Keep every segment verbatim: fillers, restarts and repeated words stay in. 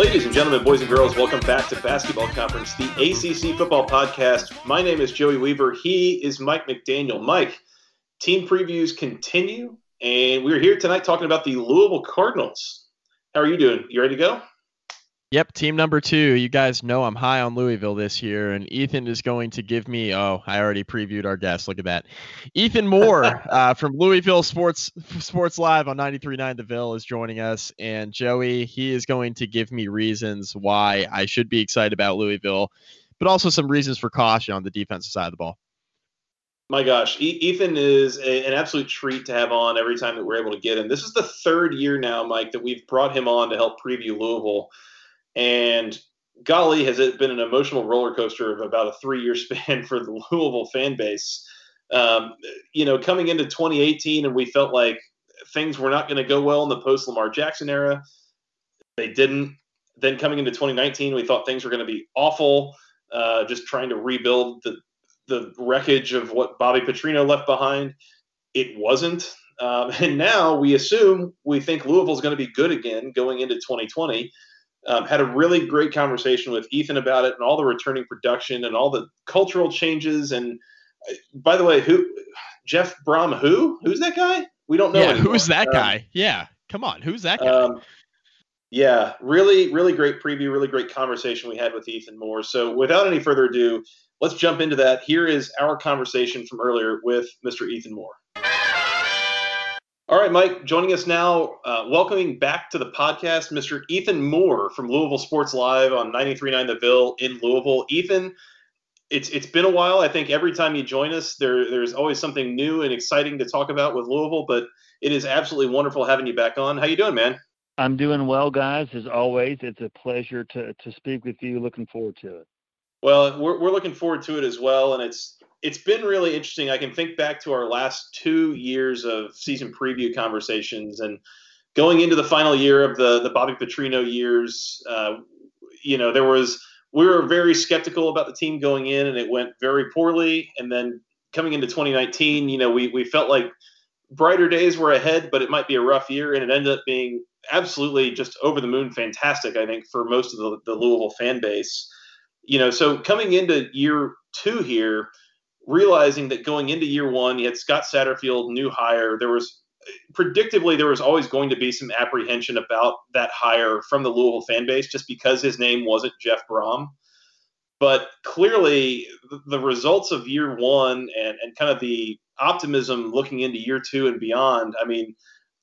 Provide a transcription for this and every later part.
Ladies and gentlemen, boys and girls, welcome back to Basketball Conference, the A C C Football Podcast. My name is Joey Weaver. He is Mike McDaniel. Mike, team previews continue, and we're here tonight talking about the Louisville Cardinals. How are you doing? You ready to go? Yep, team number two. You guys know I'm high on Louisville this year, and Ethan is going to give me, oh, I already previewed our guest. Look at that. Ethan Moore uh, from Louisville Sports Sports Live on ninety-three point nine The Ville is joining us, and Joey, he is going to give me reasons why I should be excited about Louisville, but also some reasons for caution on the defensive side of the ball. My gosh, e- Ethan is a, an absolute treat to have on every time that we're able to get him. This is the third year now, Mike, that we've brought him on to help preview Louisville. And golly, has it been an emotional roller coaster of about a three-year span for the Louisville fan base. Um, you know, coming into twenty eighteen, and we felt like things were not going to go well in the post-Lamar Jackson era. They didn't. Then coming into twenty nineteen, we thought things were going to be awful, uh, just trying to rebuild the, the wreckage of what Bobby Petrino left behind. It wasn't. Um, and now we assume, we think Louisville's going to be good again going into twenty twenty. Um, had a really great conversation with Ethan about it and all the returning production and all the cultural changes. And uh, by the way, who Jeff Brom? Who? Who's that guy? We don't know. Yeah, anymore. Who's that um, guy? Yeah, come on, who's that guy? Um, yeah, really, really great preview, really great conversation we had with Ethan Moore. So without any further ado, let's jump into that. Here is our conversation from earlier with Mister Ethan Moore. All right, Mike, joining us now, uh, welcoming back to the podcast, Mister Ethan Moore from Louisville Sports Live on ninety-three point nine The Ville in Louisville. Ethan, it's it's been a while. I think every time you join us, there there's always something new and exciting to talk about with Louisville, but it is absolutely wonderful having you back on. How you doing, man? I'm doing well, guys. As always, it's a pleasure to to speak with you. Looking forward to it. Well, we're we're looking forward to it as well, and it's it's been really interesting. I can think back to our last two years of season preview conversations, and going into the final year of the the Bobby Petrino years. Uh, you know, there was we were very skeptical about the team going in, and it went very poorly. And then coming into twenty nineteen, you know, we we felt like brighter days were ahead, but it might be a rough year, and it ended up being absolutely just over the moon fantastic, I think, for most of the, the Louisville fan base. You know, so coming into year two here, realizing that going into year one, you had Scott Satterfield, new hire. There was predictably there was always going to be some apprehension about that hire from the Louisville fan base, just because his name wasn't Jeff Brom. But clearly, the results of year one and, and kind of the optimism looking into year two and beyond. I mean,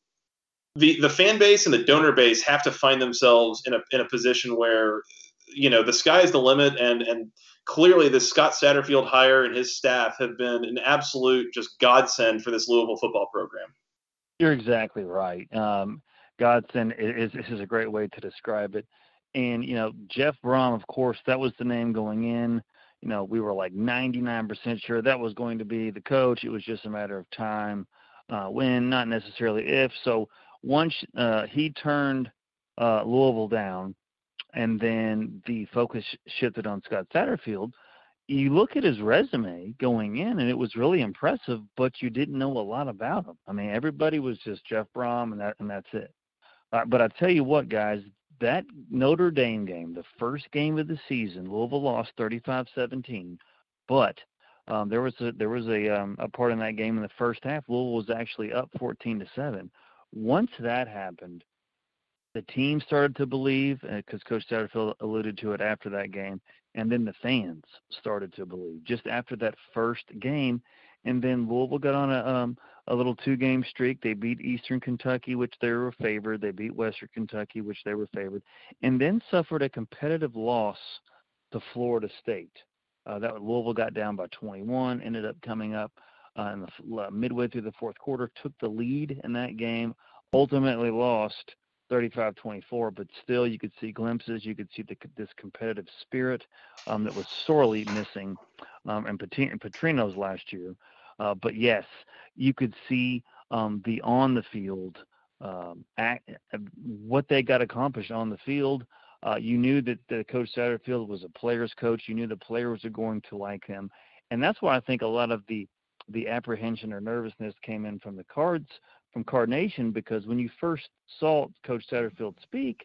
the the fan base and the donor base have to find themselves in a in a position where, you know, the sky's the limit, and and clearly the Scott Satterfield hire and his staff have been an absolute just godsend for this Louisville football program. You're exactly right. Um, godsend is, is is a great way to describe it. And, you know, Jeff Brom, of course, that was the name going in. You know, we were like ninety-nine percent sure that was going to be the coach. It was just a matter of time, uh, when, not necessarily if. So once uh, he turned uh, Louisville down, and then the focus shifted on Scott Satterfield, you look at his resume going in, and it was really impressive, but you didn't know a lot about him. I mean, everybody was just Jeff Brom, and that and that's it. Uh, but I tell you what, guys, that Notre Dame game, the first game of the season, Louisville lost thirty-five seventeen, but um, there was a there was a um, a part in that game in the first half. Louisville was actually up fourteen to seven. Once that happened, the team started to believe, because uh, Coach Satterfield alluded to it after that game, and then the fans started to believe just after that first game. And then Louisville got on a um, a little two-game streak. They beat Eastern Kentucky, which they were favored. They beat Western Kentucky, which they were favored, and then suffered a competitive loss to Florida State. Uh, that Louisville got down by twenty-one, ended up coming up uh, in the uh, midway through the fourth quarter, took the lead in that game, ultimately lost thirty-five twenty-four, but still you could see glimpses. You could see the, this competitive spirit um, that was sorely missing um, in Petrino's last year. Uh, but, yes, you could see um, the on-the-field, um, act, what they got accomplished on the field. Uh, you knew that the Coach Satterfield was a player's coach. You knew the players were going to like him. And that's why I think a lot of the, the apprehension or nervousness came in from the Cards, from Card Nation, because when you first saw Coach Satterfield speak,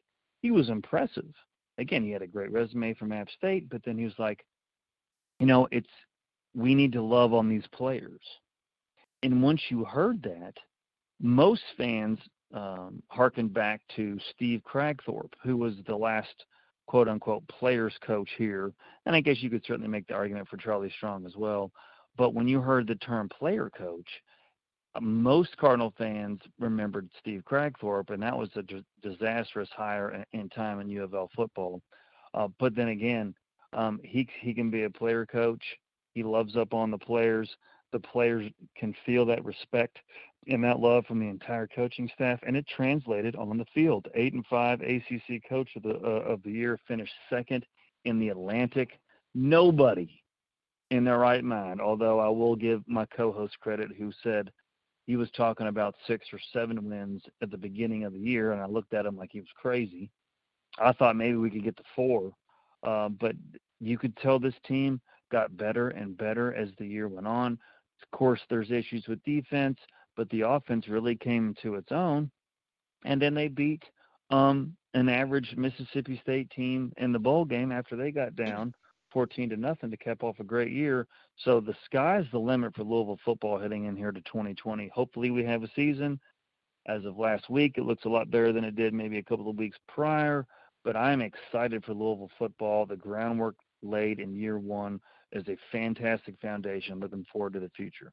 he was impressive. Again, he had a great resume from App State, but then he was like, you know, it's we need to love on these players. And once you heard that, most fans um, harkened back to Steve Cragthorpe, who was the last quote-unquote players coach here. And I guess you could certainly make the argument for Charlie Strong as well. But when you heard the term player coach, most Cardinal fans remembered Steve Cragthorpe, and that was a d- disastrous hire in, in time in U of L football. Uh, but then again, um, he he can be a player coach. He loves up on the players. The players can feel that respect and that love from the entire coaching staff, and it translated on the field. Eight and five A C C Coach of the uh, of the year, finished second in the Atlantic. Nobody in their right mind, although I will give my co-host credit, who said he was talking about six or seven wins at the beginning of the year, and I looked at him like he was crazy. I thought maybe we could get to four, uh, but you could tell this team got better and better as the year went on. Of course, there's issues with defense, but the offense really came to its own, and then they beat um, an average Mississippi State team in the bowl game after they got down fourteen to nothing to cap off a great year. So the sky's the limit for Louisville football heading in here to twenty twenty. Hopefully we have a season. As of last week, it looks a lot better than it did maybe a couple of weeks prior, but I'm excited for Louisville football. The groundwork laid in year one is a fantastic foundation. Looking forward to the future.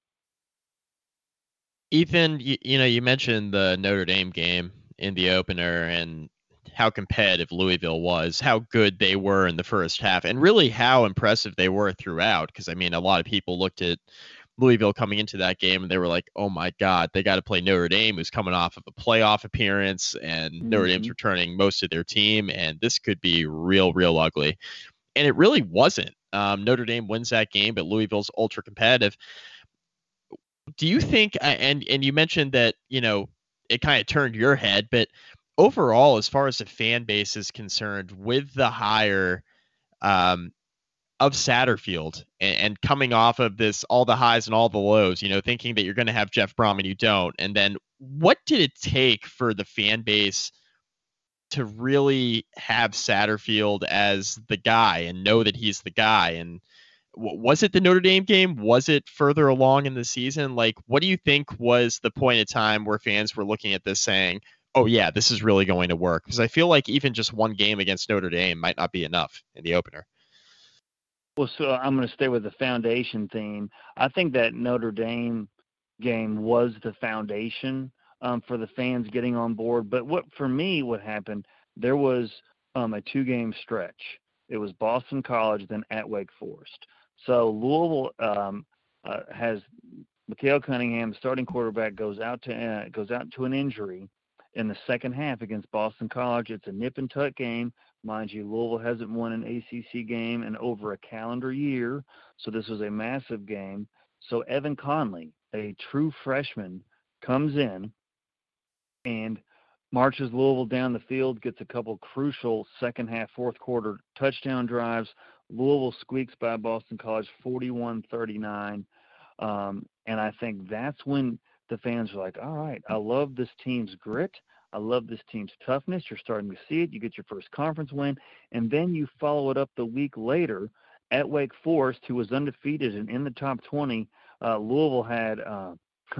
Ethan, you, you know, you mentioned the Notre Dame game in the opener and how competitive Louisville was, how good they were in the first half, and really how impressive they were throughout. Because, I mean, a lot of people looked at Louisville coming into that game and they were like, oh, my God, they got to play Notre Dame, who's coming off of a playoff appearance, and mm-hmm. Notre Dame's returning most of their team, and this could be real, real ugly. And it really wasn't. Um, Notre Dame wins that game, but Louisville's ultra competitive. Do you think, and and you mentioned that, you know, it kind of turned your head, but overall, as far as the fan base is concerned, with the hire um, of Satterfield and, and coming off of this, all the highs and all the lows, you know, thinking that you're going to have Jeff Brom and you don't, and then what did it take for the fan base to really have Satterfield as the guy and know that he's the guy? And was it the Notre Dame game? Was it further along in the season? Like, what do you think was the point in time where fans were looking at this saying, oh, yeah, this is really going to work? Because I feel like even just one game against Notre Dame might not be enough in the opener. Well, so I'm going to stay with the foundation theme. I think that Notre Dame game was the foundation um, for the fans getting on board. But what for me, what happened, there was um, a two-game stretch. It was Boston College, then at Wake Forest. So Louisville um, uh, has Mikael Cunningham, the starting quarterback, goes out to uh, goes out to an injury in the second half against Boston College. It's a nip and tuck game, mind you. Louisville hasn't won an A C C game in over a calendar year, so this was a massive game. So Evan Conley, a true freshman, comes in and marches Louisville down the field, gets a couple crucial second half, fourth quarter touchdown drives. Louisville squeaks by Boston College forty-one thirty-nine. Um, and I think that's when the fans are like, all right, I love this team's grit. I love this team's toughness. You're starting to see it. You get your first conference win. And then you follow it up the week later at Wake Forest, who was undefeated and in the top twenty. Uh, Louisville had uh,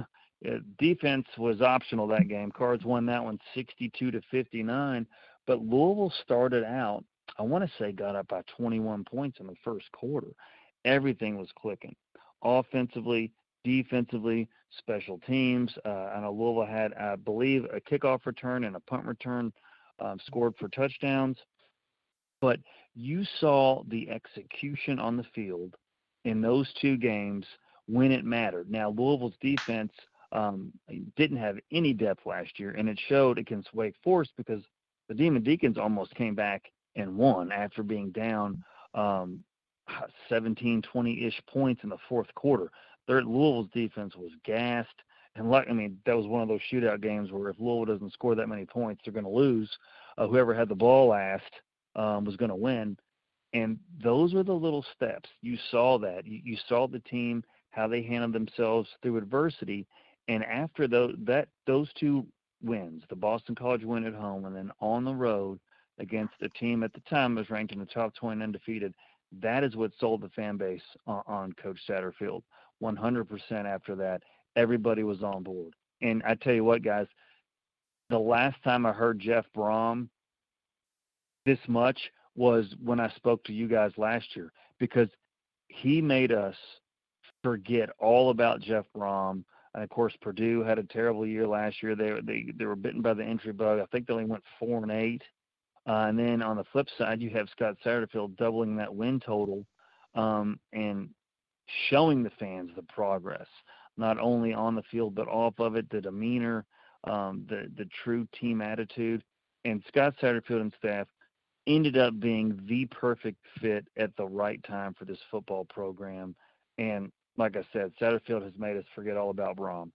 defense was optional that game. Cards won that one sixty-two to fifty-nine. But Louisville started out, I want to say, got up by twenty-one points in the first quarter. Everything was clicking. Offensively, defensively, special teams. Uh, I know Louisville had, I believe, a kickoff return and a punt return um, scored for touchdowns. But you saw the execution on the field in those two games when it mattered. Now, Louisville's defense um, didn't have any depth last year, and it showed against Wake Forest because the Demon Deacons almost came back and won after being down um, seventeen, twenty-ish points in the fourth quarter. Their Louisville's defense was gassed. And, like, I mean, that was one of those shootout games where if Louisville doesn't score that many points, they're going to lose. Uh, whoever had the ball last um, was going to win. And those are the little steps. You saw that. You, you saw the team, how they handled themselves through adversity. And after those, that, those two wins, the Boston College win at home and then on the road, against a team at the time that was ranked in the top twenty undefeated. That is what sold the fan base on, on Coach Satterfield. one hundred percent after that, everybody was on board. And I tell you what, guys, the last time I heard Jeff Brom this much was when I spoke to you guys last year, because he made us forget all about Jeff Brom. And of course, Purdue had a terrible year last year. They they they were bitten by the injury bug. I think they only went four and eight. Uh, and then on the flip side, you have Scott Satterfield doubling that win total um, and showing the fans the progress, not only on the field but off of it, the demeanor, um, the the true team attitude. And Scott Satterfield and staff ended up being the perfect fit at the right time for this football program. And like I said, Satterfield has made us forget all about Brom.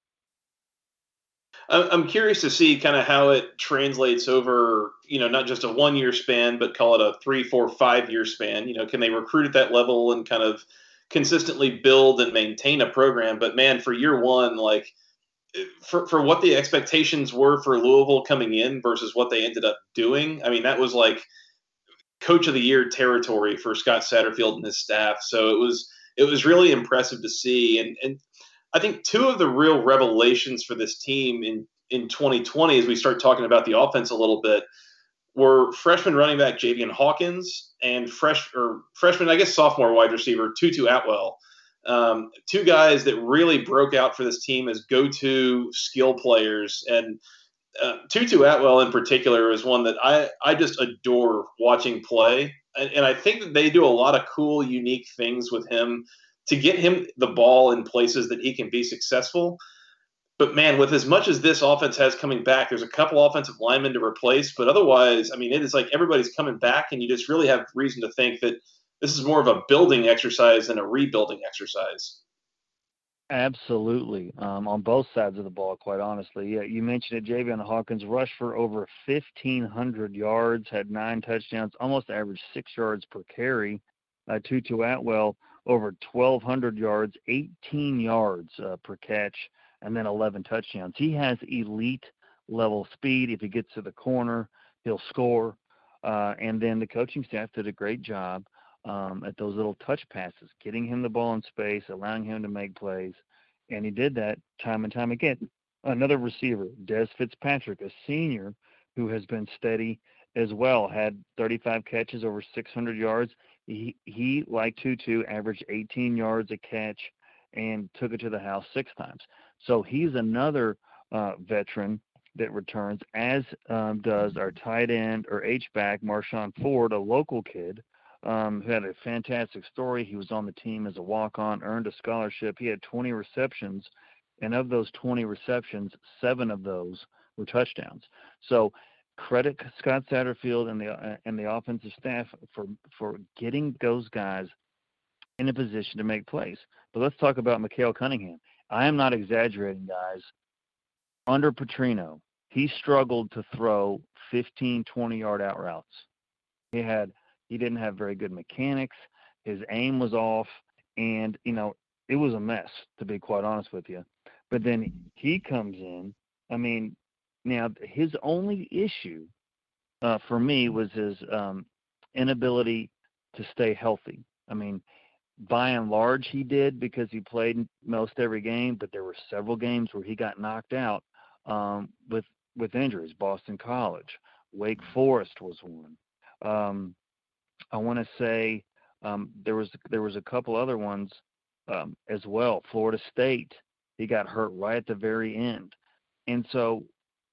I'm curious to see kind of how it translates over, you know, not just a one-year span, but call it a three, four, five-year span. You know, can they recruit at that level and kind of consistently build and maintain a program? But man, for year one, like for for what the expectations were for Louisville coming in versus what they ended up doing, I mean, that was like Coach of the Year territory for Scott Satterfield and his staff. So it was it was really impressive to see. And and I think two of the real revelations for this team in, in twenty twenty, as we start talking about the offense a little bit, were freshman running back Javian Hawkins and fresh or freshman, I guess, sophomore wide receiver Tutu Atwell. Um, two guys that really broke out for this team as go-to skill players. And uh, Tutu Atwell in particular is one that I, I just adore watching play. And, and I think that they do a lot of cool, unique things with him to get him the ball in places that he can be successful. But, man, with as much as this offense has coming back, there's a couple offensive linemen to replace. But otherwise, I mean, it is like everybody's coming back, and you just really have reason to think that this is more of a building exercise than a rebuilding exercise. Absolutely. Um, on both sides of the ball, quite honestly. Yeah, you mentioned it, Javian Hawkins rushed for over fifteen hundred yards, had nine touchdowns, almost averaged six yards per carry. Uh, Tutu Atwell, over twelve hundred yards, eighteen yards uh, per catch, and then eleven touchdowns. He has elite level speed. If he gets to the corner, he'll score. Uh, and then the coaching staff did a great job um, at those little touch passes, getting him the ball in space, allowing him to make plays. And he did that time and time again. Another receiver, Des Fitzpatrick, a senior who has been steady as well, had thirty-five catches, over six hundred yards. He, he, like Tutu, averaged eighteen yards a catch and took it to the house six times. So he's another uh, veteran that returns, as um, does our tight end or H-back, Marshawn Ford, a local kid um, who had a fantastic story. He was on the team as a walk-on, earned a scholarship. He had twenty receptions, and of those twenty receptions, seven of those were touchdowns. So credit Scott Satterfield and the uh, and the offensive staff for for getting those guys in a position to make plays. But let's talk about Mikael Cunningham. I am not exaggerating, guys. Under Petrino, he struggled to throw fifteen, twenty-yard out routes. He had he didn't have very good mechanics. His aim was off, and you know it was a mess, to be quite honest with you. But then he comes in. I mean, now his only issue uh, for me was his um, inability to stay healthy. I mean, by and large, he did because he played most every game, but there were several games where he got knocked out um, with with injuries. Boston College, Wake Forest was one. Um, I want to say um, there was there was a couple other ones um, as well. Florida State, he got hurt right at the very end, and so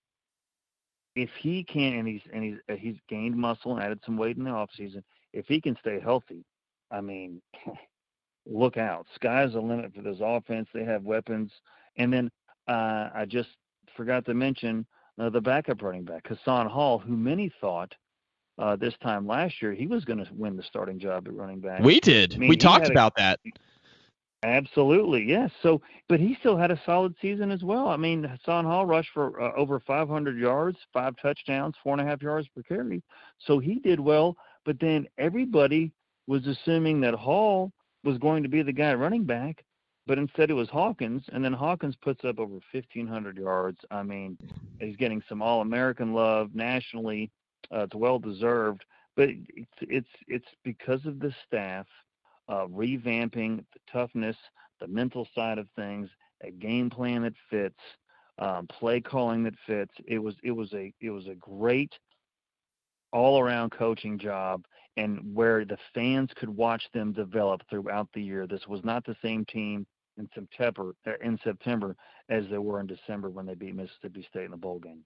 if he can, and he's and he's he's gained muscle and added some weight in the offseason, if he can stay healthy, I mean. Look out. Sky's the limit for this offense. They have weapons. And then uh, I just forgot to mention uh, the backup running back, Hassan Hall, who many thought uh, this time last year he was going to win the starting job at running back. We did. I mean, we talked a, about that. Absolutely, yes. So, but he still had a solid season as well. I mean, Hassan Hall rushed for uh, over five hundred yards, five touchdowns, four and a half yards per carry. So he did well. But then everybody was assuming that Hall was going to be the guy running back, but instead it was Hawkins, and then Hawkins puts up over fifteen hundred yards. I mean, he's getting some All-American love nationally. Uh, it's well deserved, but it's it's it's because of the staff uh, revamping the toughness, the mental side of things, a game plan that fits, um, play calling that fits. It was it was a it was a great all around coaching job, and where the fans could watch them develop throughout the year. This was not the same team in September uh, in September as they were in December when they beat Mississippi State in the bowl game.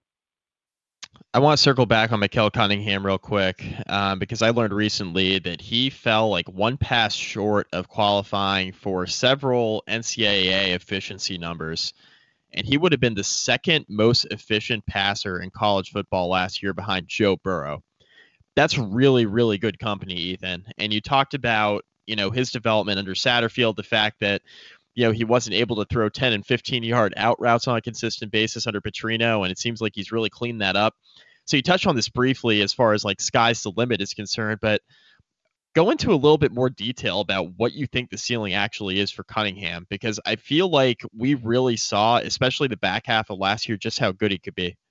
I want to circle back on Mikael Cunningham real quick um, because I learned recently that he fell like one pass short of qualifying for several N C double A efficiency numbers, and he would have been the second most efficient passer in college football last year behind Joe Burrow. That's really, really good company, Ethan. And you talked about, you know, his development under Satterfield, the fact that, you know, he wasn't able to throw ten and fifteen yard out routes on a consistent basis under Petrino, and it seems like he's really cleaned that up. So you touched on this briefly as far as like sky's the limit is concerned, but go into a little bit more detail about what you think the ceiling actually is for Cunningham, because I feel like we really saw, especially the back half of last year, just how good he could be.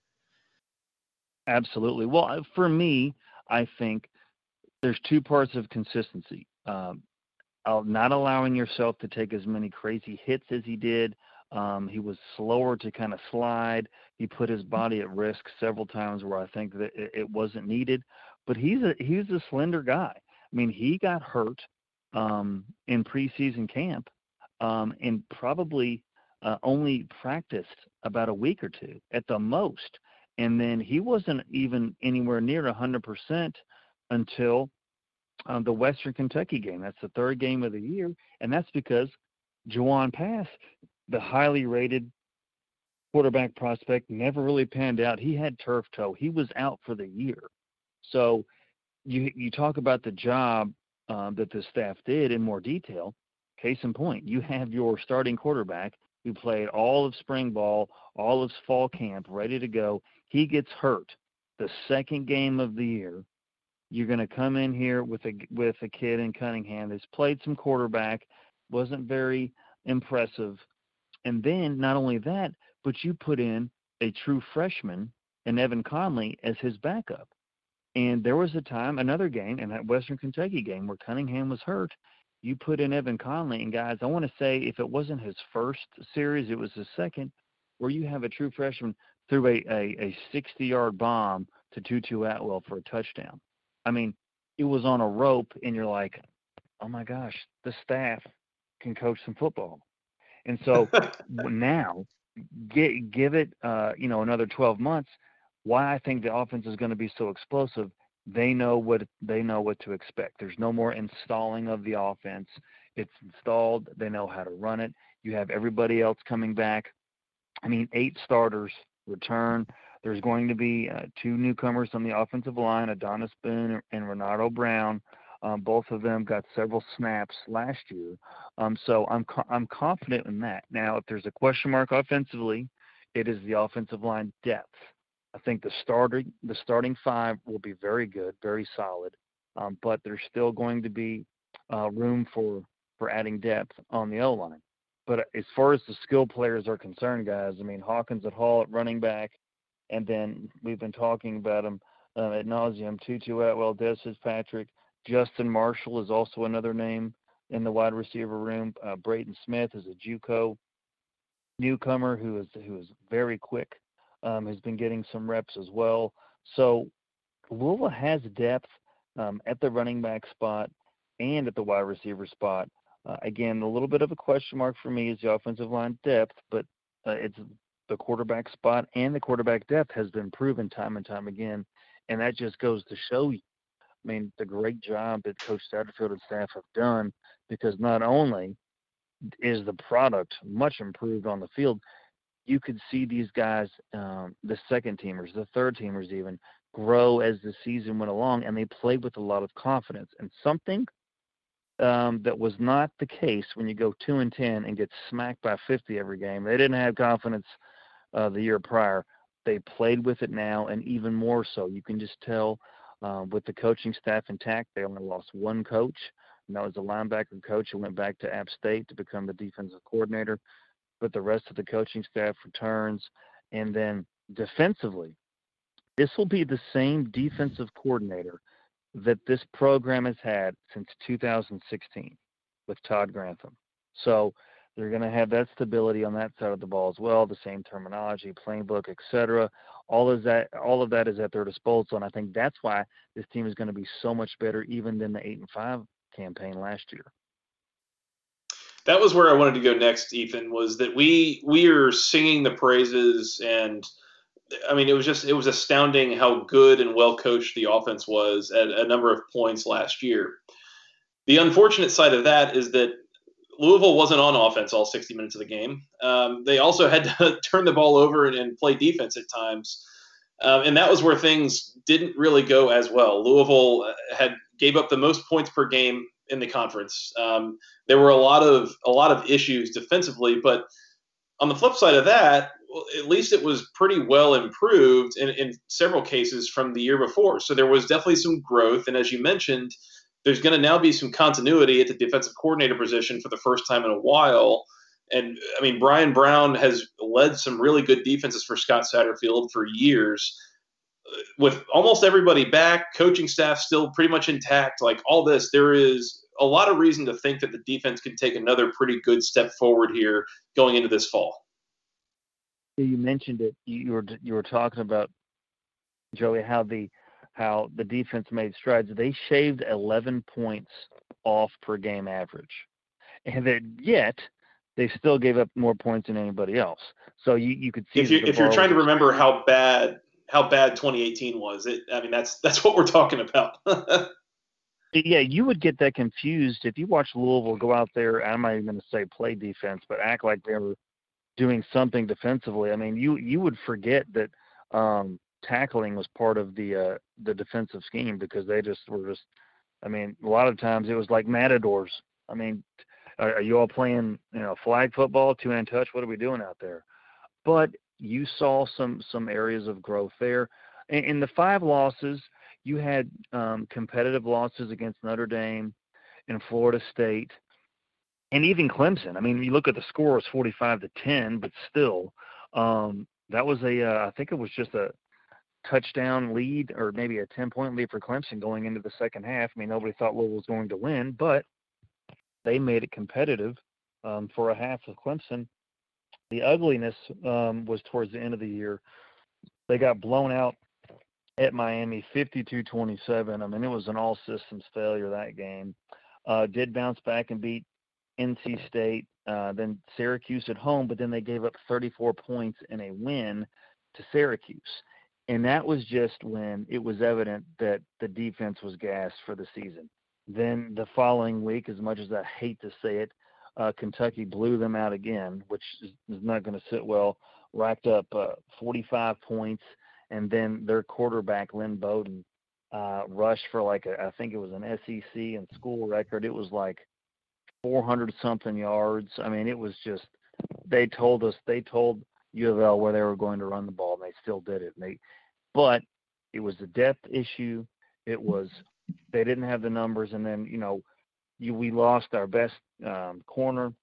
Absolutely. Well, for me, I think there's two parts of consistency. Um, not allowing yourself to take as many crazy hits as he did. Um, he was slower to kind of slide. He put his body at risk several times where I think that it, it wasn't needed. But he's a he's a slender guy. I mean, he got hurt um, in preseason camp um, and probably uh, only practiced about a week or two at the most. And then he wasn't even anywhere near one hundred percent until um, the Western Kentucky game. That's the third game of the year, and that's because Jawon Pass, the highly rated quarterback prospect, never really panned out. He had turf toe. He was out for the year. So you you talk about the job um, that the staff did in more detail. Case in point, you have your starting quarterback who played all of spring ball, all of fall camp, ready to go. He gets hurt the second game of the year. You're going to come in here with a with a kid in Cunningham that's played some quarterback, wasn't very impressive, and then not only that, but you put in a true freshman in Evan Conley as his backup. And there was a time, another game, in that Western Kentucky game where Cunningham was hurt. You put in Evan Conley, and guys, I want to say if it wasn't his first series, it was his second, where you have a true freshman threw a a sixty-yard bomb to Tutu Atwell for a touchdown. I mean, it was on a rope, and you're like, oh my gosh, the staff can coach some football. And so now, get, give it, uh, you know, another twelve months. Why I think the offense is going to be so explosive, they know what they know what to expect. There's no more installing of the offense. It's installed. They know how to run it. You have everybody else coming back. I mean, eight starters return. There's going to be uh, two newcomers on the offensive line, Adonis Boone and Renato Brown. Um, both of them got several snaps last year. Um, so I'm co- I'm confident in that. Now, if there's a question mark offensively, it is the offensive line depth. I think the starting the starting five will be very good, very solid, um, but there's still going to be uh, room for, for adding depth on the O-line. But as far as the skill players are concerned, guys, I mean, Hawkins at Hall at running back, and then we've been talking about them uh, ad nauseum, Tutu Atwell, Des Fitzpatrick. Justin Marshall is also another name in the wide receiver room. Uh, Braden Smith is a JUCO newcomer who is who is very quick. Um, has been getting some reps as well. So Louisville has depth um, at the running back spot and at the wide receiver spot. Uh, again, a little bit of a question mark for me is the offensive line depth, but uh, it's the quarterback spot and the quarterback depth has been proven time and time again. And that just goes to show you, I mean, the great job that Coach Satterfield and staff have done, because not only is the product much improved on the field, you could see these guys, um, the second teamers, the third teamers even, grow as the season went along, and they played with a lot of confidence. And something um, that was not the case when you go two and ten and get smacked by fifty every game. They didn't have confidence uh, the year prior. They played with it now, and even more so. You can just tell uh, with the coaching staff intact, they only lost one coach, and that was the linebacker coach who went back to App State to become the defensive coordinator. But the rest of the coaching staff returns. And then defensively, This will be the same defensive coordinator that this program has had since two thousand sixteen with Todd Grantham. So they're going to have that stability on that side of the ball as well, the same terminology, playbook, et cetera. All of that, all of that is at their disposal, and I think that's why this team is going to be so much better even than the eight and five campaign last year. That was where I wanted to go next, Ethan, was that we we are singing the praises, and I mean, it was just it was astounding how good and well coached the offense was at a number of points last year. The unfortunate side of that is that Louisville wasn't on offense all sixty minutes of the game. Um, they also had to turn the ball over and, and play defense at times. Um, and that was where things didn't really go as well. Louisville had gave up the most points per game in the conference. Um, there were a lot of a lot of issues defensively, but on the flip side of that, well, at least it was pretty well improved in, in several cases from the year before. So there was definitely some growth. And as you mentioned, there's going to now be some continuity at the defensive coordinator position for the first time in a while. And I mean, Brian Brown has led some really good defenses for Scott Satterfield for years. With almost everybody back, coaching staff still pretty much intact, like all this, there is a lot of reason to think that the defense can take another pretty good step forward here going into this fall. You mentioned it. You were you were talking about, Joey, how the how the defense made strides. They shaved eleven points off per game average, and that yet they still gave up more points than anybody else. So you, you could see if you if you're trying to remember how bad how bad twenty eighteen was, it I mean that's that's what we're talking about. Yeah, you would get that confused if you watch Louisville go out there. I'm not even going to say play defense, but act like they were doing something defensively. I mean, you you would forget that um, tackling was part of the uh, the defensive scheme because they just were just. I mean, a lot of times it was like matadors. I mean, are, are you all playing, you know, flag football, two-hand touch? What are we doing out there? But you saw some some areas of growth there. In, in the five losses, you had um, competitive losses against Notre Dame and Florida State. And even Clemson. I mean, you look at the score, it's forty-five to ten, but still, um, that was a, uh, I think it was just a touchdown lead or maybe a ten-point lead for Clemson going into the second half. I mean, nobody thought Louisville was going to win, but they made it competitive um, for a half of Clemson. The ugliness um, was towards the end of the year. They got blown out at Miami, fifty-two twenty-seven. I mean, it was an all-systems failure that game. Uh, did bounce back and beat N C State, uh, then Syracuse at home, but then they gave up thirty-four points in a win to Syracuse. And that was just when it was evident that the defense was gassed for the season. Then the following week, as much as I hate to say it, uh, Kentucky blew them out again, which is, is not going to sit well, racked up uh, forty-five points, and then their quarterback, Lynn Bowden, uh, rushed for like, a, I think it was an S E C and school record. It was like four hundred something yards. I mean, it was just, they told us, they told U of L where they were going to run the ball, and they still did it. And they, but it was a depth issue. It was, they didn't have the numbers. And then, you know, you, we lost our best um, corner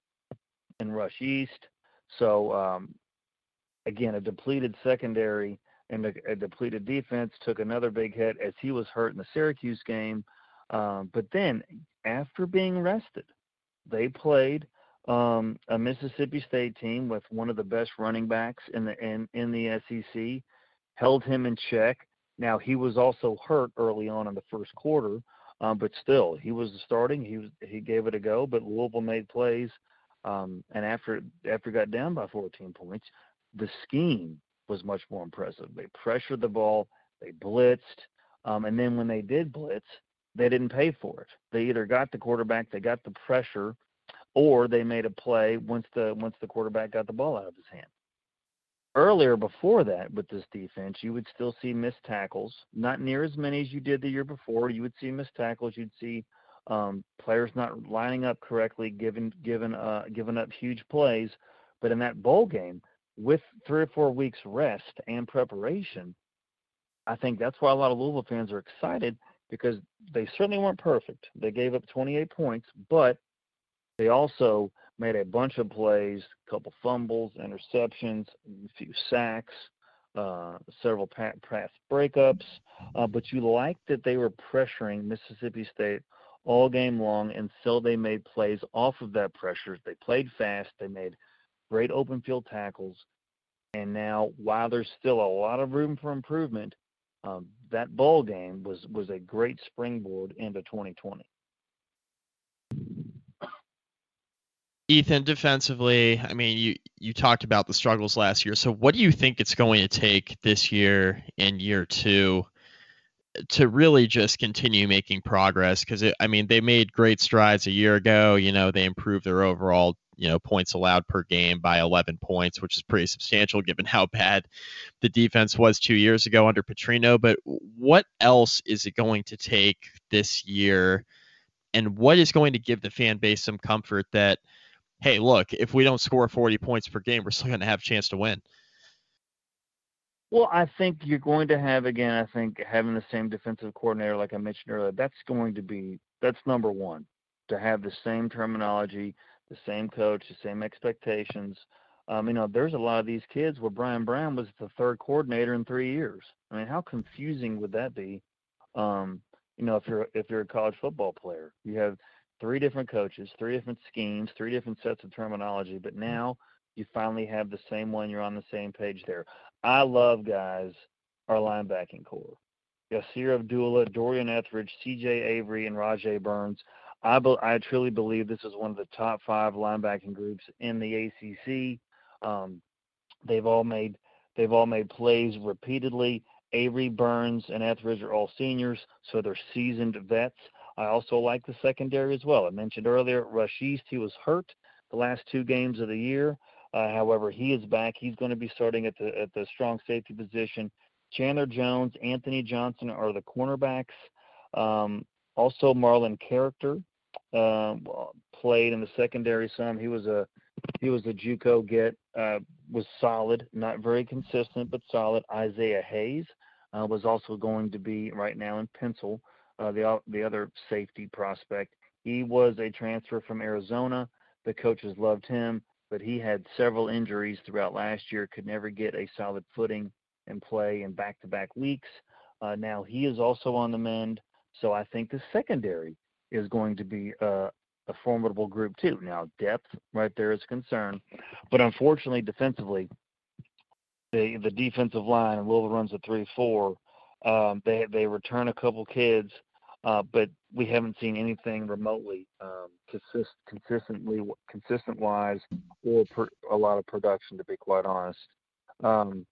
in Rush East. So, um, again, a depleted secondary and a, a depleted defense took another big hit as he was hurt in the Syracuse game. Um, but then after being rested, they played um, a Mississippi State team with one of the best running backs in the in, in the S E C, held him in check. Now, he was also hurt early on in the first quarter, um, but still, he was starting. He was he gave it a go, but Louisville made plays. Um, and after after it got down by fourteen points, the scheme was much more impressive. They pressured the ball, they blitzed, um, and then when they did blitz, they didn't pay for it. They either got the quarterback, they got the pressure, or they made a play once the once the quarterback got the ball out of his hand. Earlier, before that, with this defense, you would still see missed tackles, not near as many as you did the year before. You would see missed tackles. You'd see um, players not lining up correctly, giving given uh, giving up huge plays. But in that bowl game, with three or four weeks rest and preparation, I think that's why a lot of Louisville fans are excited, because they certainly weren't perfect. They gave up twenty-eight points, but they also made a bunch of plays, a couple fumbles, interceptions, a few sacks. uh, several pa- pass breakups, uh, but you liked that they were pressuring Mississippi State all game long until they made plays off of that pressure. They played fast. They made great open field tackles. And now, while there's still a lot of room for improvement, um, that bowl game was was a great springboard into twenty twenty. Ethan, defensively, I mean, you you talked about the struggles last year. So what do you think it's going to take this year and year two to really just continue making progress? Because, I mean, they made great strides a year ago. You know, they improved their overall, you know, points allowed per game by eleven points, which is pretty substantial given how bad the defense was two years ago under Petrino. But what else is it going to take this year? And what is going to give the fan base some comfort that, hey, look, if we don't score forty points per game, we're still going to have a chance to win? Well, I think you're going to have, again, I think having the same defensive coordinator, like I mentioned earlier, that's going to be, that's number one, to have the same terminology, the same coach, the same expectations. Um, you know, there's a lot of these kids where Brian Brown was the third coordinator in three years. I mean, how confusing would that be? Um, you know, if you're if you're a college football player, you have three different coaches, three different schemes, three different sets of terminology, but now you finally have the same one. You're on the same page there. I love guys, our linebacking core. Yasir Abdullah, Dorian Etheridge, C J Avery, and Rajay Burns. I, be, I truly believe this is one of the top five linebacking groups in the A C C. Um, they've all made they've all made plays repeatedly. Avery, Burns, and Etheridge are all seniors, so they're seasoned vets. I also like the secondary as well. I mentioned earlier, Rush East, he was hurt the last two games of the year. Uh, however, he is back. He's going to be starting at the at the strong safety position. Chandler Jones, Anthony Johnson are the cornerbacks. Um, also, Marlon Character um, played in the secondary some. He was a he was a JUCO get. Uh, was solid, not very consistent, but solid. Isaiah Hayes uh, was also going to be right now in Pencil, uh, the the other safety prospect. He was a transfer from Arizona. The coaches loved him, but he had several injuries throughout last year, could never get a solid footing and play in back-to-back weeks. Uh, now he is also on the mend, so I think the secondary is going to be uh, a formidable group too. Now depth right there is a concern, but unfortunately defensively, the the defensive line, and Louisville runs a three four. Um, they they return a couple kids, uh, but we haven't seen anything remotely um, consist, consistently consistent wise or per, a lot of production, to be quite honest. Um,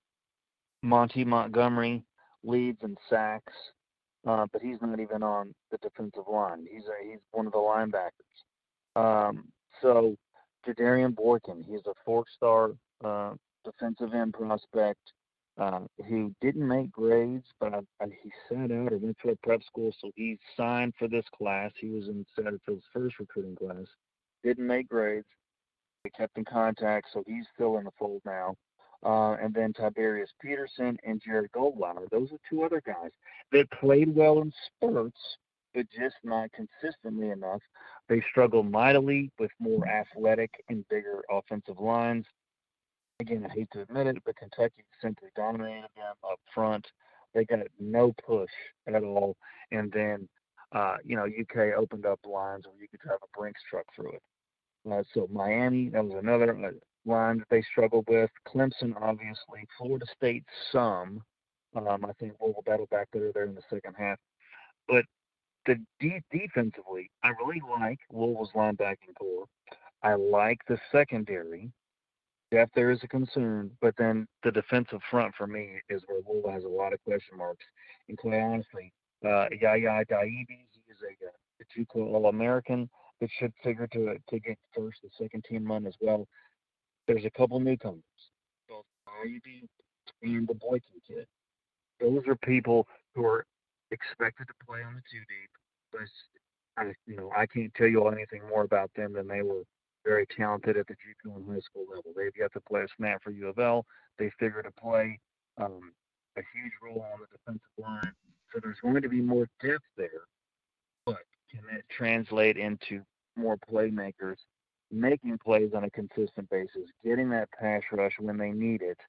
Monty Montgomery leads in sacks, uh, but he's not even on the defensive line. He's a, he's one of the linebackers. Um, so Jadarian Boykin, he's a four-star uh, defensive end prospect uh, who didn't make grades, but I, I, he sat out or went to a prep school, so he signed for this class. He was in Satterfield's first recruiting class. Didn't make grades. They kept in contact, so he's still in the fold now. Uh, and then Tiberius Peterson and Jared Goldweiler. Those are two other guys that played well in spurts, but just not consistently enough. They struggle mightily with more athletic and bigger offensive lines. Again, I hate to admit it, but Kentucky simply dominated them up front. They got no push at all. And then, uh, you know, U K opened up lines where you could drive a Brinks truck through it. Uh, so Miami, that was another uh, line that they struggled with. Clemson, obviously. Florida State, some. Um, I think we'll battle back better there in the second half. But the de- defensively, I really like Louisville's linebacking core. I like the secondary. Depth there is a concern, but then the defensive front for me is where Louisville has a lot of question marks. And quite honestly, uh, Yaya Daibi, he is a, a JUCO All-American that should figure to to get first and second team run as well. There's a couple newcomers, both Daibi and the Boykin kid. Those are people who are expected to play on the two deep, but I, you know, I can't tell you all anything more about them than they were very talented at the JUCO and high school level. They've yet to play a snap for U of L. They figure to play um, a huge role on the defensive line. So there's going to be more depth there, but can that translate into more playmakers making plays on a consistent basis, getting that pass rush when they need it,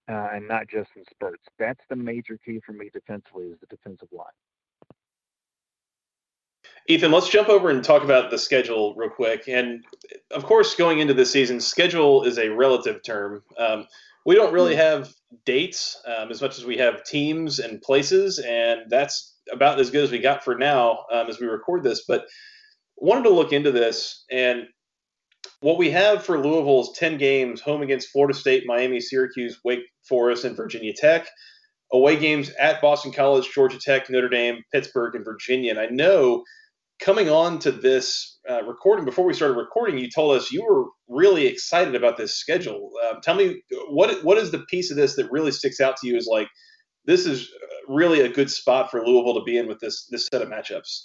uh, and not just in spurts. That's the major key for me defensively is the defensive line. Ethan, let's jump over and talk about the schedule real quick. And of course, going into this season, schedule is a relative term. Um, we don't really have dates um, as much as we have teams and places, and that's about as good as we got for now um, as we record this. But wanted to look into this, and what we have for Louisville is ten games: home against Florida State, Miami, Syracuse, Wake Forest, and Virginia Tech. Away games at Boston College, Georgia Tech, Notre Dame, Pittsburgh, and Virginia. And I know coming on to this uh, recording, before we started recording, you told us you were really excited about this schedule. Um, tell me, what what is the piece of this that really sticks out to you as like, this is really a good spot for Louisville to be in with this this set of matchups?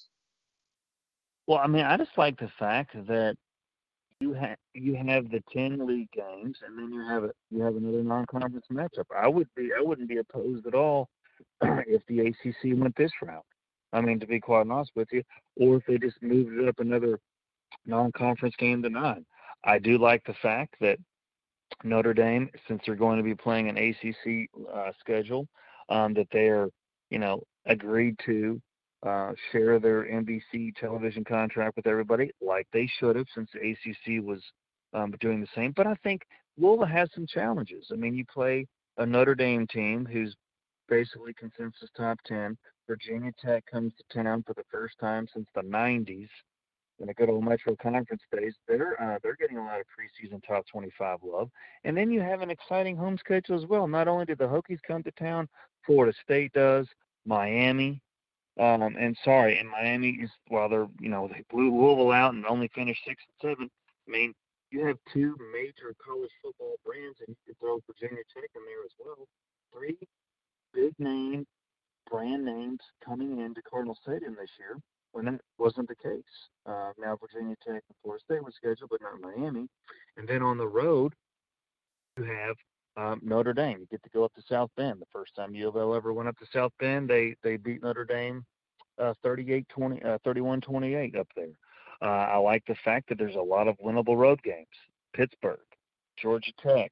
Well, I mean, I just like the fact that you have you have the ten league games, and then you have a you have another non-conference matchup. I would be I wouldn't be opposed at all if the A C C went this route. I mean, to be quite honest with you, or if they just moved it up another non-conference game to nine. I do like the fact that Notre Dame, since they're going to be playing an A C C uh, schedule, um, that they're, you know, agreed to uh, share their N B C television contract with everybody, like they should have, since the A C C was um, doing the same. But I think Louisville has some challenges. I mean, you play a Notre Dame team who's basically consensus top ten. Virginia Tech comes to town for the first time since the nineties in a good old Metro Conference days. They're uh, they're getting a lot of preseason top twenty-five love. And then you have an exciting home schedule as well. Not only did the Hokies come to town, Florida State does, Miami. Um, and sorry, and Miami is, while they're, you know, they blew Louisville out and only finished six and seven. I mean, you have two major college football brands, and you could throw Virginia Tech in there as well. Three big name brand names coming into Cardinal Stadium this year when that wasn't the case. Uh, now Virginia Tech and Florida State was scheduled, but not Miami. And then on the road, you have um, Notre Dame. You get to go up to South Bend. The first time U of L ever went up to South Bend, they they beat Notre Dame uh, thirty-eight twenty, uh, thirty-one twenty-eight up there. Uh, I like the fact that there's a lot of winnable road games. Pittsburgh, Georgia Tech,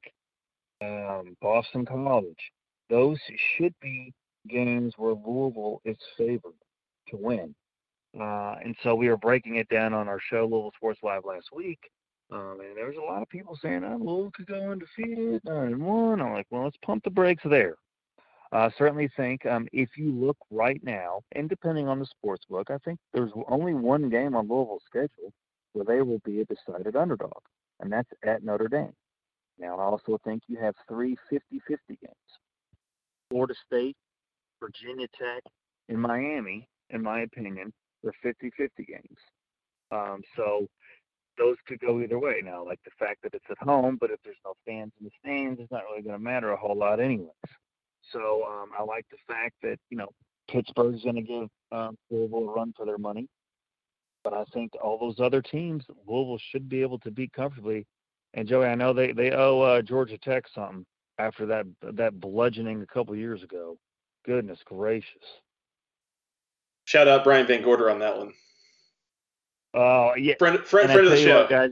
um, Boston College. Those should be games where Louisville is favored to win. Uh, and so we were breaking it down on our show, Louisville Sports Live, last week. Um, and there was a lot of people saying, oh, Louisville could go undefeated, nine and one. I'm like, well, let's pump the brakes there. I uh, certainly think um, if you look right now, and depending on the sports book, I think there's only one game on Louisville's schedule where they will be a decided underdog, and that's at Notre Dame. Now, I also think you have three fifty-fifty games. Florida State, Virginia Tech, and Miami, in my opinion, are fifty-fifty games. Um, so those could go either way. Now, like the fact that it's at home, but if there's no fans in the stands, it's not really going to matter a whole lot anyways. So um, I like the fact that, you know, Pittsburgh's going to give um, Louisville a run for their money. But I think all those other teams, Louisville should be able to beat comfortably. And, Joey, I know they, they owe uh, Georgia Tech something after that that bludgeoning a couple years ago. Goodness gracious. Shout out Brian Van Gorder on that one. Oh, uh, yeah. Friend, friend, friend of the show. What, guys,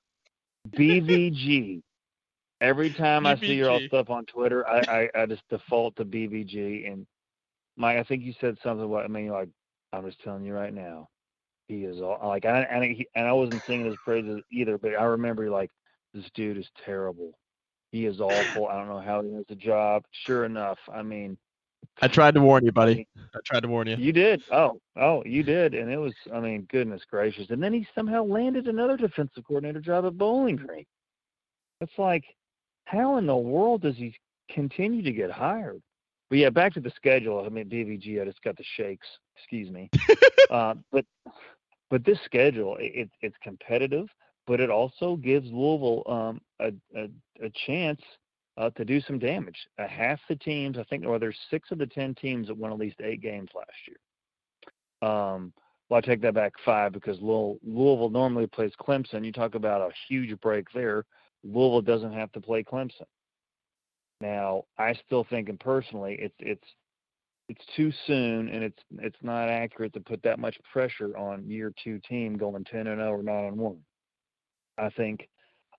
B V G. Every time I see your all stuff on Twitter, I, I, I just default to B V G. And, Mike, I think you said something about, I mean, like, I'm just telling you right now, he is all, like, I, and, he, and I wasn't singing his praises either, but I remember, like, this dude is terrible. He is awful. I don't know how he has a job. Sure enough, I mean. I tried to warn you, buddy. I tried to warn you. You did. Oh, oh, you did. And it was, I mean, goodness gracious. And then he somehow landed another defensive coordinator job at Bowling Green. It's like, how in the world does he continue to get hired? But, yeah, back to the schedule. I mean, B V G, I just got the shakes. Excuse me. uh, but but this schedule, it, it's competitive, but it also gives Louisville um, a, a, a chance uh, to do some damage. Uh, half the teams, I think, or there's six of the ten teams that won at least eight games last year. Um, well, I take that back five because Louisville, Louisville normally plays Clemson. You talk about a huge break there. Louisville doesn't have to play Clemson. Now, I still think, and personally, it's it's it's too soon, and it's it's not accurate to put that much pressure on year two team going ten and zero or nine and one. I think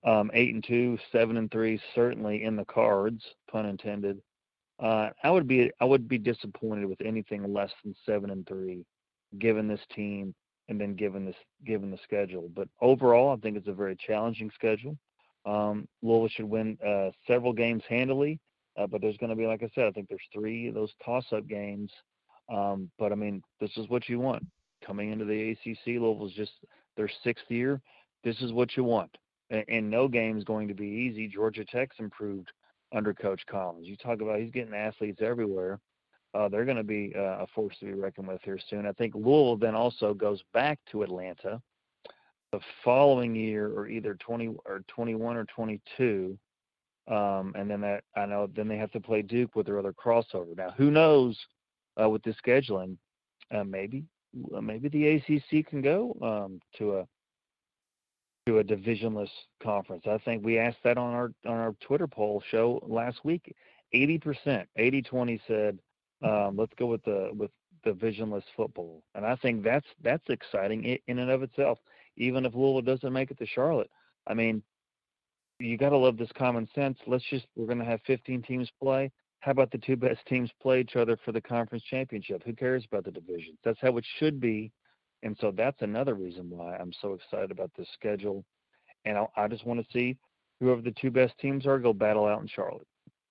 Um, eight and two, seven and three, certainly in the cards, pun intended. Uh, I would be I would be disappointed with anything less than seven and three, given this team and then given this given the schedule. But overall, I think it's a very challenging schedule. Um, Louisville should win uh, several games handily, uh, but there's going to be, like I said, I think there's three of those toss-up games. Um, but I mean, this is what you want coming into the A C C. Louisville's just their sixth year. This is what you want, and, and no game is going to be easy. Georgia Tech's improved under Coach Collins. You talk about he's getting athletes everywhere. Uh, they're going to be uh, a force to be reckoned with here soon. I think Louisville then also goes back to Atlanta the following year, or either twenty or twenty-one or twenty-two, um, and then that I know then they have to play Duke with their other crossover. Now, who knows uh, with this scheduling? Uh, maybe uh, maybe the A C C can go um, to a to a divisionless conference. I think we asked that on our on our Twitter poll show last week. eighty percent, eighty twenty said, um, let's go with the with divisionless football. And I think that's that's exciting in and of itself, even if Louisville doesn't make it to Charlotte. I mean, you got to love this common sense. Let's just we're going to have fifteen teams play. How about the two best teams play each other for the conference championship? Who cares about the divisions? That's how it should be. And so that's another reason why I'm so excited about this schedule. And I, I just want to see whoever the two best teams are go battle out in Charlotte.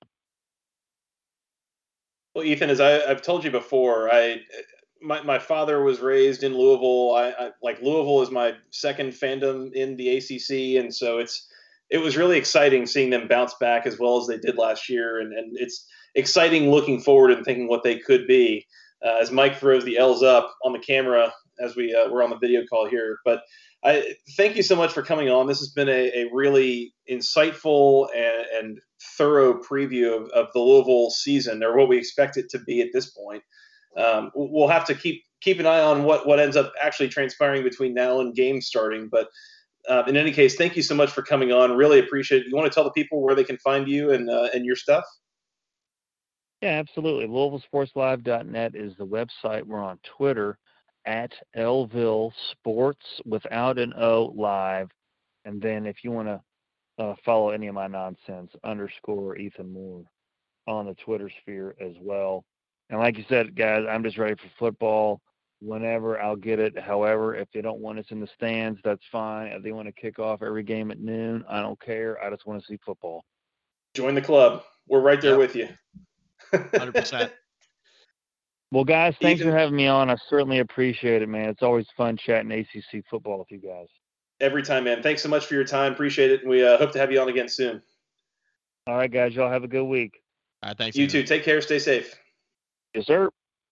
Well, Ethan, as I, I've told you before, I my, my father was raised in Louisville. I, I like Louisville is my second fandom in the A C C, and so it's it was really exciting seeing them bounce back as well as they did last year, and, and it's exciting looking forward and thinking what they could be. Uh, as Mike throws the L's up on the camera as we uh, we're on the video call here, but I thank you so much for coming on. This has been a, a really insightful and, and thorough preview of, of the Louisville season, or what we expect it to be at this point. Um, we'll have to keep keep an eye on what, what ends up actually transpiring between now and game starting. But uh, in any case, thank you so much for coming on. Really appreciate it. You want to tell the people where they can find you and uh, and your stuff? Yeah, absolutely. Louisville Sports Live dot net is the website. We're on Twitter at Elville Sports without an O live. And then if you want to uh, follow any of my nonsense, underscore Ethan Moore on the Twitter sphere as well. And like you said, guys, I'm just ready for football. Whenever, I'll get it. However, if they don't want us in the stands, that's fine. If they want to kick off every game at noon, I don't care. I just want to see football. Join the club. We're right there yep. with you. one hundred percent. Well, guys, thanks Ethan, for having me on. I certainly appreciate it, man. It's always fun chatting A C C football with you guys. Every time, man. Thanks so much for your time. Appreciate it. And we uh, hope to have you on again soon. All right, guys. Y'all have a good week. All right, thanks. You Ethan. too. Take care. Stay safe. Yes, sir.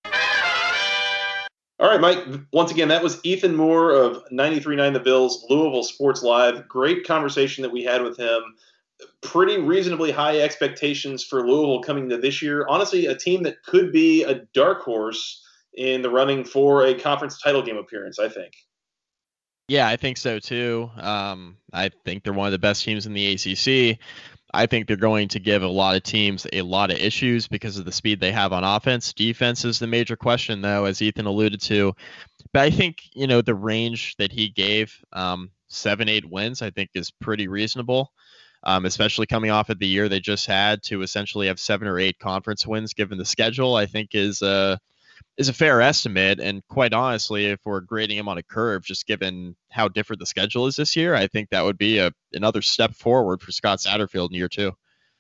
All right, Mike. Once again, that was Ethan Moore of ninety-three point nine The Bills, Louisville Sports Live. Great conversation that we had with him. Pretty reasonably high expectations for Louisville coming to this year. Honestly, a team that could be a dark horse in the running for a conference title game appearance, I think. Yeah, I think so too. Um, I think they're one of the best teams in the A C C. I think they're going to give a lot of teams a lot of issues because of the speed they have on offense. Defense is the major question, though, as Ethan alluded to. But I think, you know, the range that he gave, um, seven, eight wins, I think is pretty reasonable. Um, especially coming off of the year they just had, to essentially have seven or eight conference wins given the schedule, I think is a, is a fair estimate. And quite honestly, if we're grading him on a curve, just given how different the schedule is this year, I think that would be a, another step forward for Scott Satterfield in year two.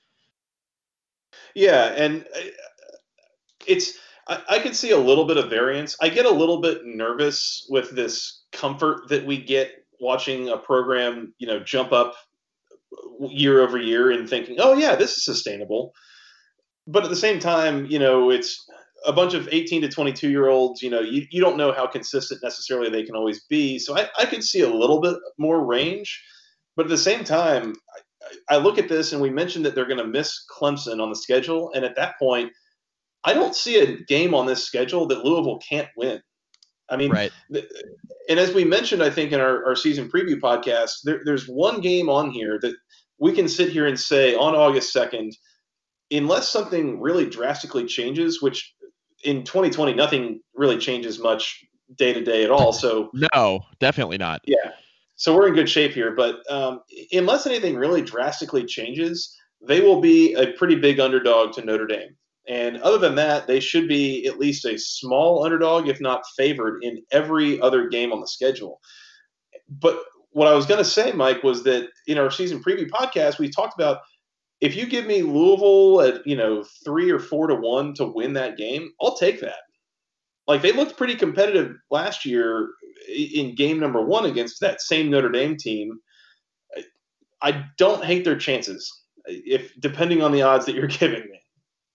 Yeah, and it's I, I can see a little bit of variance. I get a little bit nervous with this comfort that we get watching a program, you know, jump up year over year and thinking, oh yeah, this is sustainable. But at the same time, you know, it's a bunch of eighteen to twenty-two year olds, you know, you, you don't know how consistent necessarily they can always be. So I, I could see a little bit more range, but at the same time, I, I look at this and we mentioned that they're going to miss Clemson on the schedule. And at that point, I don't see a game on this schedule that Louisville can't win. I mean, right. And as we mentioned, I think in our, our season preview podcast, there, there's one game on here that we can sit here and say on August second, unless something really drastically changes, which in twenty twenty, nothing really changes much day to day at all. So no, definitely not. Yeah. so we're in good shape here. But um, unless anything really drastically changes, they will be a pretty big underdog to Notre Dame. And other than that, they should be at least a small underdog, if not favored, in every other game on the schedule. But what I was going to say, Mike, was that in our season preview podcast, we talked about if you give me Louisville at, you know, three or four to one to win that game, I'll take that. Like, they looked pretty competitive last year in game number one against that same Notre Dame team. I don't hate their chances, if depending on the odds that you're giving me.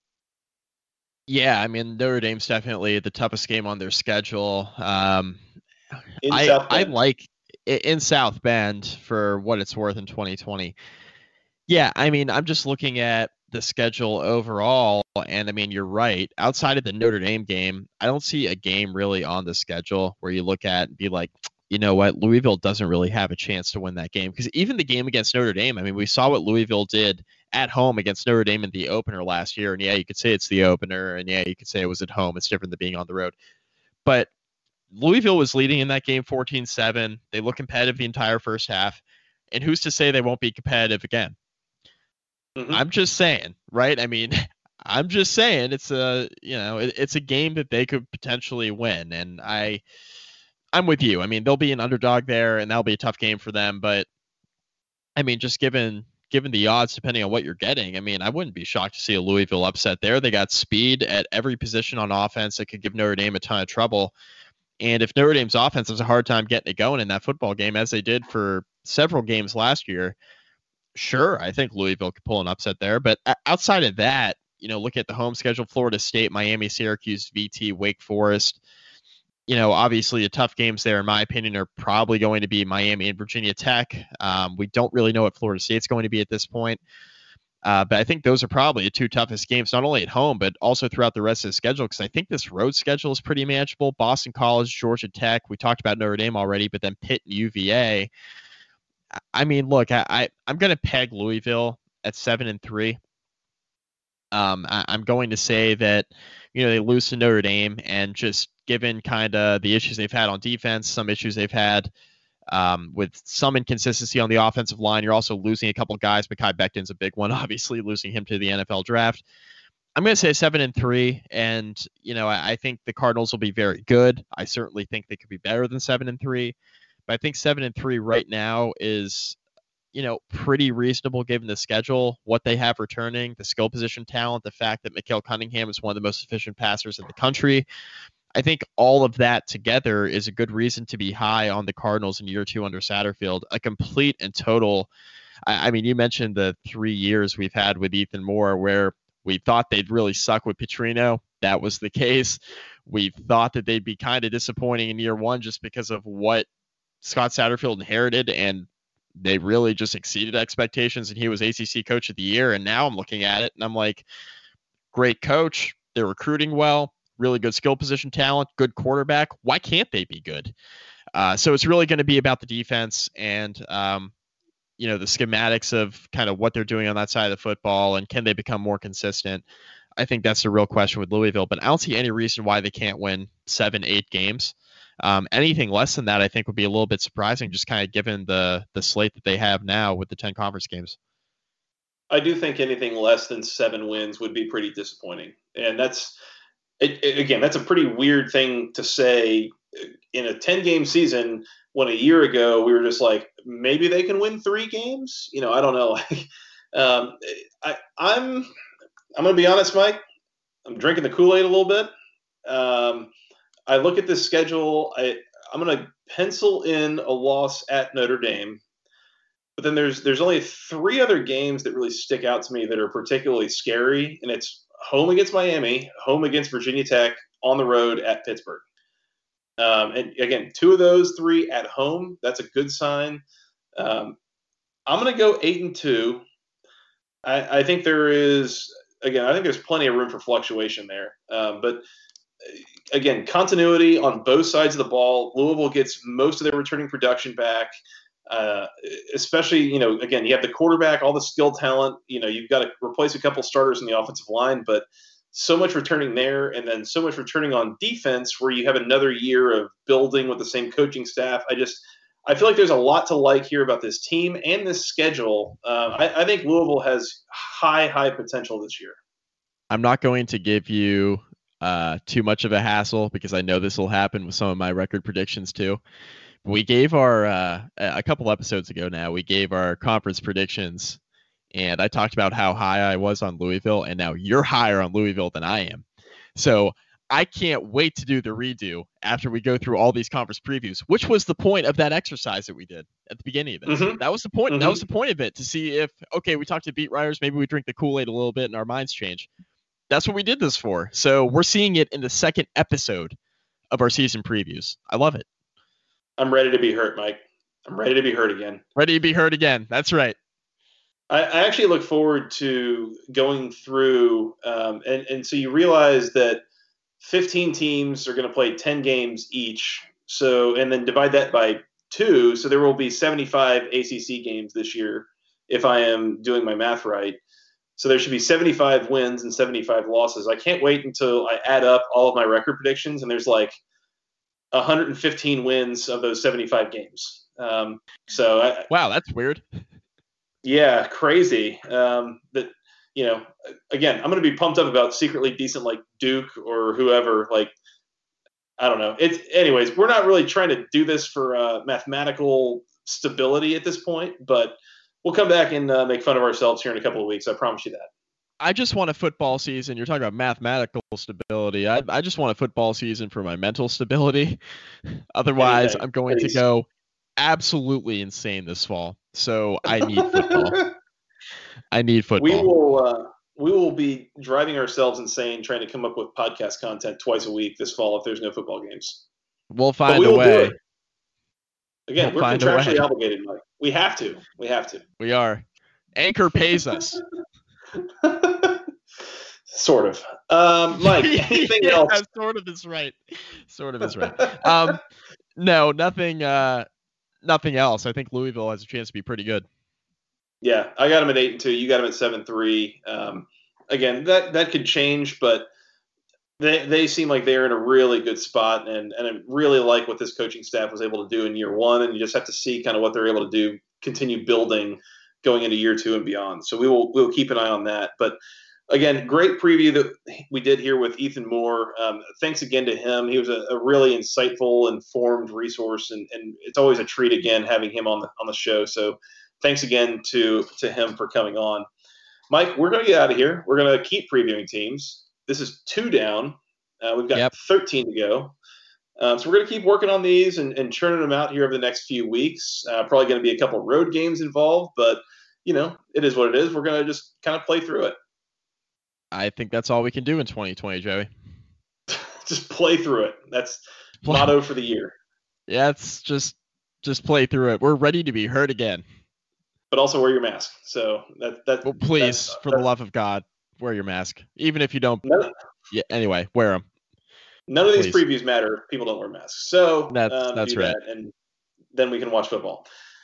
Yeah, I mean, Notre Dame's definitely the toughest game on their schedule. Um, in I South I Bend. like in South Bend for what it's worth in twenty twenty. Yeah, I mean, I'm just looking at the schedule overall, and I mean, you're right. Outside of the Notre Dame game, I don't see a game really on the schedule where you look at and be like, you know what, Louisville doesn't really have a chance to win that game. Because even the game against Notre Dame, I mean, we saw what Louisville did at home against Notre Dame in the opener last year. And yeah, you could say it's the opener, and yeah, you could say it was at home. It's different than being on the road. But Louisville was leading in that game fourteen seven. They look competitive the entire first half. And who's to say they won't be competitive again? Mm-hmm. I'm just saying, right? I mean, I'm just saying it's a, you know, it, it's a game that they could potentially win. And I, I'm with you. I mean, they'll be an underdog there, and that'll be a tough game for them. But I mean, just given given the odds, depending on what you're getting, I mean, I wouldn't be shocked to see a Louisville upset there. They got speed at every position on offense that could give Notre Dame a ton of trouble. And if Notre Dame's offense has a hard time getting it going in that football game, as they did for several games last year, sure, I think Louisville could pull an upset there. But outside of that, you know, look at the home schedule: Florida State, Miami, Syracuse, V T, Wake Forest. You know, obviously the tough games there, in my opinion, are probably going to be Miami and Virginia Tech. Um, we don't really know what Florida State's going to be at this point. Uh, but I think those are probably the two toughest games, not only at home, but also throughout the rest of the schedule, because I think this road schedule is pretty manageable. Boston College, Georgia Tech. We talked about Notre Dame already, but then Pitt and U V A. I mean, look, I, I, I'm going to peg Louisville at seven and three. Um, I, I'm going to say that, you know, they lose to Notre Dame, and just given kind of the issues they've had on defense, some issues they've had um, with some inconsistency on the offensive line, you're also losing a couple of guys. Mekhi Becton's a big one, obviously, losing him to the N F L draft. I'm going to say seven and three, and you know, I, I think the Cardinals will be very good. I certainly think they could be better than seven and three, but I think seven and three right now is, you know, pretty reasonable given the schedule, what they have returning, the skill position talent, the fact that Mikael Cunningham is one of the most efficient passers in the country. I think all of that together is a good reason to be high on the Cardinals in year two under Satterfield. A complete and total. I, I mean, you mentioned the three years we've had with Ethan Moore where we thought they'd really suck with Petrino. That was the case. We thought that they'd be kind of disappointing in year one just because of what Scott Satterfield inherited, and they really just exceeded expectations, and he was A C C Coach of the Year. And now I'm looking at it, and I'm like, great coach. They're recruiting well, really good skill position talent, good quarterback. Why can't they be good? Uh, so it's really going to be about the defense and, um, you know, the schematics of kind of what they're doing on that side of the football, and can they become more consistent? I think that's the real question with Louisville, but I don't see any reason why they can't win seven, eight games. Um, anything less than that, I think, would be a little bit surprising, just kind of given the the slate that they have now with the ten conference games. I do think anything less than seven wins would be pretty disappointing. And that's, it, it, again, that's a pretty weird thing to say in a ten-game season when a year ago we were just like, maybe they can win three games? You know, I don't know. um, I, I'm I'm going to be honest, Mike. I'm drinking the Kool-Aid a little bit. Um, I look at this schedule. I, I'm going to pencil in a loss at Notre Dame. But then there's there's only three other games that really stick out to me that are particularly scary, and it's home against Miami, home against Virginia Tech, on the road at Pittsburgh. Um, and again, two of those three at home, that's a good sign. Um, I'm going to go eight and two. I, I think there is, again, I think there's plenty of room for fluctuation there. Um, but again, continuity on both sides of the ball. Louisville gets most of their returning production back. Uh, especially, you know, again, you have the quarterback, all the skill talent, you know, you've got to replace a couple starters in the offensive line, but so much returning there, and then so much returning on defense where you have another year of building with the same coaching staff. I just, I feel like there's a lot to like here about this team and this schedule. Uh, I, I think Louisville has high, high potential this year. I'm not going to give you uh, too much of a hassle because I know this will happen with some of my record predictions too. We gave our uh, a couple episodes ago now. We gave our conference predictions, and I talked about how high I was on Louisville, and now you're higher on Louisville than I am. So I can't wait to do the redo after we go through all these conference previews, which was the point of that exercise that we did at the beginning of this. Mm-hmm. That was the point. Mm-hmm. That was the point of it, to see if, okay, we talked to beat writers, maybe we drink the Kool-Aid a little bit and our minds change. That's what we did this for. So we're seeing it in the second episode of our season previews. I love it. I'm ready to be hurt, Mike. I'm ready to be hurt again. Ready to be hurt again. That's right. I, I actually look forward to going through, um, and, and so you realize that fifteen teams are going to play ten games each. So, and then divide that by two. So there will be seventy-five A C C games this year, if I am doing my math right. So there should be seventy-five wins and seventy-five losses. I can't wait until I add up all of my record predictions, and there's like one hundred fifteen wins of those seventy-five games. Um, so I, wow, that's weird. Yeah, crazy. Um, that you know, again, I'm going to be pumped up about secretly decent like Duke or whoever. Like, I don't know. It's anyways. We're not really trying to do this for uh, mathematical stability at this point, but we'll come back and uh, make fun of ourselves here in a couple of weeks. I promise you that. I just want a football season. You're talking about mathematical stability. I, I just want a football season for my mental stability. Otherwise, Anything, I'm going please. to go absolutely insane this fall. So I need football. I need football. We will uh, we will be driving ourselves insane trying to come up with podcast content twice a week this fall if there's no football games. We'll find we a way. Again, we'll we're contractually obligated, Mike. We have to. We have to. We are. Anchor pays us. Sort of. Um, Mike, anything yeah, else? Sort of is right. Sort of is right. Um, no, nothing. Uh, nothing else. I think Louisville has a chance to be pretty good. Yeah, I got them at eight and two. You got them at seven three. Um, again, that that could change, but they they seem like they're in a really good spot, and and I really like what this coaching staff was able to do in year one. And you just have to see kind of what they're able to do, continue building going into year two and beyond. So we will we'll keep an eye on that. But again, great preview that we did here with Ethan Moore. Um, thanks again to him. He was a, a really insightful, informed resource, and, and it's always a treat again having him on the on the show. So thanks again to to him for coming on. Mike, we're going to get out of here. We're going to keep previewing teams. This is two down. Uh, we've got yep. thirteen to go. Um, so we're going to keep working on these and, and churning them out here over the next few weeks. Uh, probably going to be a couple of road games involved, but, you know, it is what it is. We're going to just kind of play through it. I think that's all we can do in twenty twenty, Joey. Just play through it. That's play. Motto for the year. Yeah, it's just just play through it. We're ready to be hurt again. But also wear your mask. So that that. Well, please, that's, for that's, the love of God, wear your mask. Even if you don't. No. Yeah. Anyway, wear them. None of these please. previews matter if people don't wear masks. So that's um, that's right. That, and then we can watch football.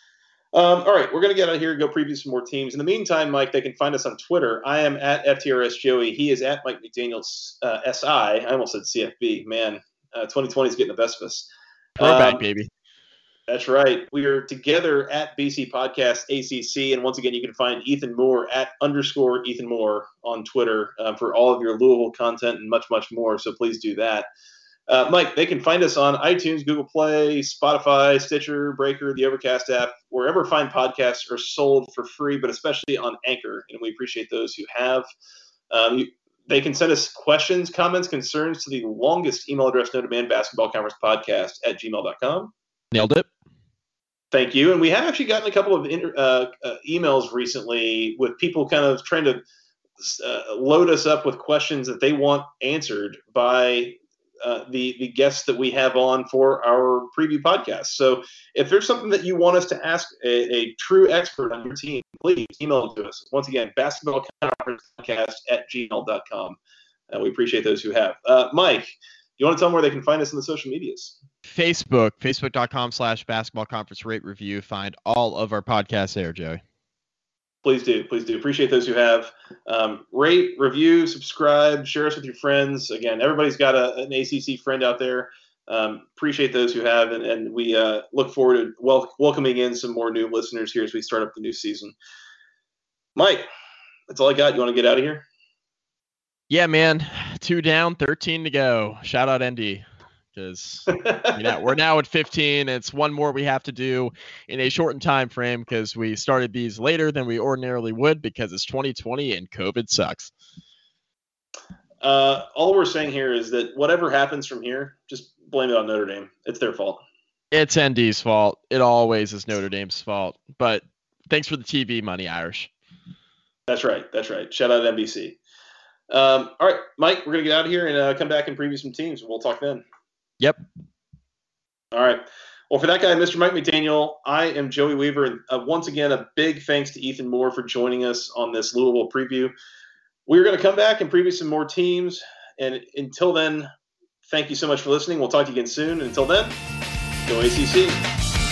Um, all right, we're going to get out of here and go preview some more teams. In the meantime, Mike, they can find us on Twitter. I am at F T R S Joey. He is at Mike McDaniels uh, S I. I almost said C F B. Man, uh, twenty twenty is getting the best of us. Throwback, um, baby. That's right. We are together at B C Podcast A C C. And once again, you can find Ethan Moore at underscore Ethan Moore on Twitter uh, for all of your Louisville content and much, much more. So please do that. Uh, Mike, they can find us on iTunes, Google Play, Spotify, Stitcher, Breaker, the Overcast app, wherever fine podcasts are sold for free, but especially on Anchor. And we appreciate those who have. Um, you, they can send us questions, comments, concerns to the longest email address known to man, basketball conference podcast at gmail dot com. Nailed it. Thank you. And we have actually gotten a couple of inter, uh, uh, emails recently with people kind of trying to uh, load us up with questions that they want answered by Uh, the the guests that we have on for our preview podcast. So if there's something that you want us to ask a, a true expert on your team, please email it to us. Once again, basketball conference podcast at gmail dot com. Uh, we appreciate those who have. Uh, Mike, you want to tell them where they can find us in the social medias? Facebook, facebook dot com slash basketball conference rate review. Find all of our podcasts there, Joey. Please do. Please do. Appreciate those who have. Um, rate, review, subscribe, share us with your friends. Again, everybody's got a, an A C C friend out there. Um, appreciate those who have, and, and we uh, look forward to wel- welcoming in some more new listeners here as we start up the new season. Mike, that's all I got. You want to get out of here? Yeah, man. Two down, thirteen to go. Shout out N D. Because you know, we're now at fifteen. It's one more we have to do in a shortened time frame because we started these later than we ordinarily would because it's twenty twenty and COVID sucks. Uh, all we're saying here is that whatever happens from here, just blame it on Notre Dame. It's their fault. It's N D's fault. It always is Notre Dame's fault. But thanks for the T V money, Irish. That's right. That's right. Shout out N B C. Um, all right, Mike, we're going to get out of here and uh, come back and preview some teams. We'll talk then. Yep. All right. Well, for that guy, Mister Mike McDaniel, I am Joey Weaver. And uh, once again, a big thanks to Ethan Moore for joining us on this Louisville preview. We're going to come back and preview some more teams. And until then, thank you so much for listening. We'll talk to you again soon. Until then, go A C C.